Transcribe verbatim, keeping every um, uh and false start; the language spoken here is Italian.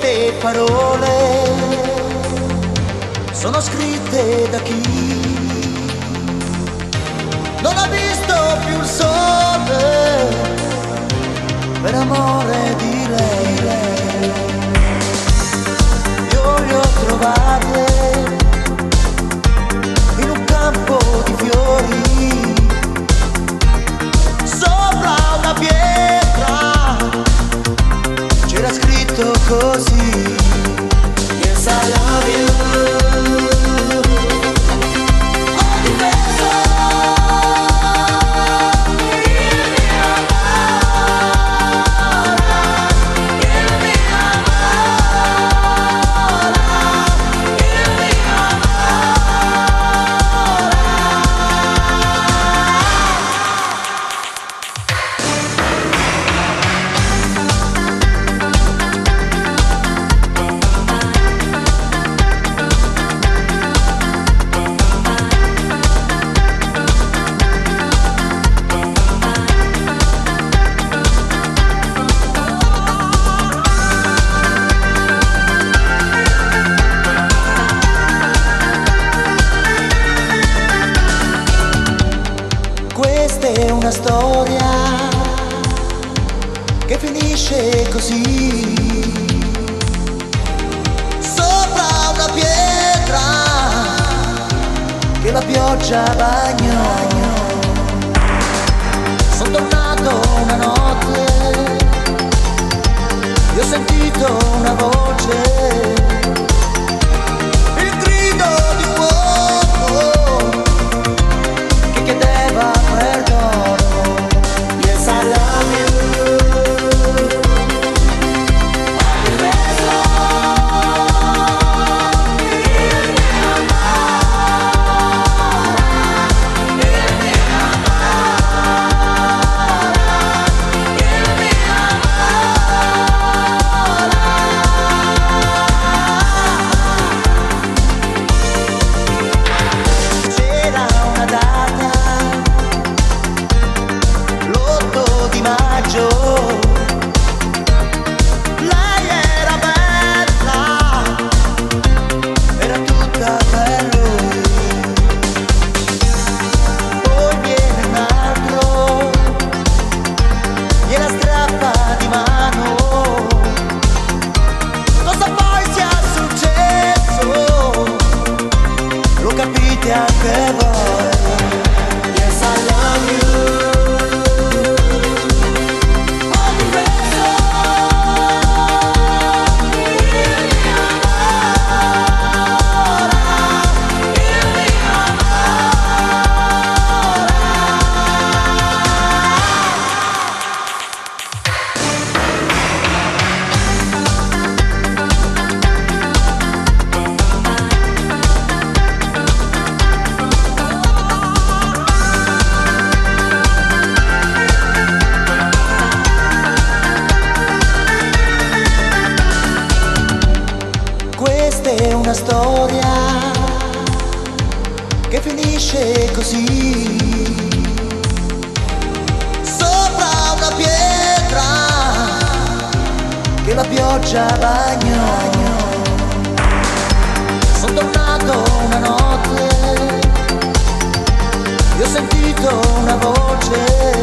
queste parole sono scritte da chi non ha visto più il sole per amore di lei. Io le ho trovate in un campo di fiori, sopra una pietra c'era scritto così: Yes, I love you. Una storia che finisce così, sopra una pietra che la pioggia bagnò. Sono tornato una notte e ho sentito una voce, il grido di un uomo che chiedeva perdono. Yes, I love you. C'era una data, l'otto di maggio, lei era bella, era tutta per lui. Poi viene un altro, gliela strappa di mano. Cosa poi sia successo lo capite anche voi. Yes, I love you. Questa è una storia che finisce così, sopra una pietra che la pioggia bagnò. Sono tornato una notte e ho sentito una voce,